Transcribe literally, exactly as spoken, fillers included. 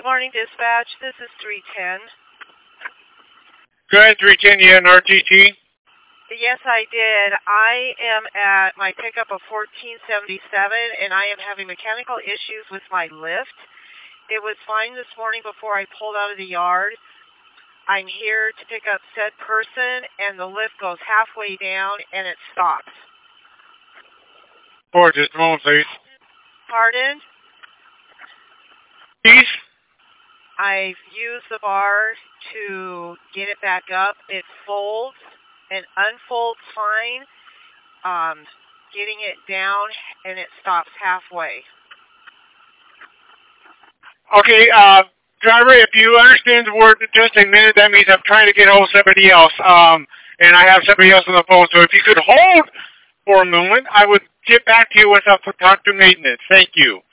morning, dispatch. This is three ten. Go ahead, three ten. You had an R T T? Yes, I did. I am at my pickup of fourteen seventy-seven, and I am having mechanical issues with my lift. It was fine this morning before I pulled out of the yard. I'm here to pick up said person, and the lift goes halfway down, and it stops. For just a moment, please. Pardon? Please? I've used the bar to get it back up. It folds and unfolds fine. Um, getting it down, and it stops halfway. Okay, uh, driver, if you understand the word just a minute, that means I'm trying to get hold of somebody else. Um, and I have somebody else on the phone. So if you could hold for a moment, I would get back to you once I've talked to maintenance. Thank you.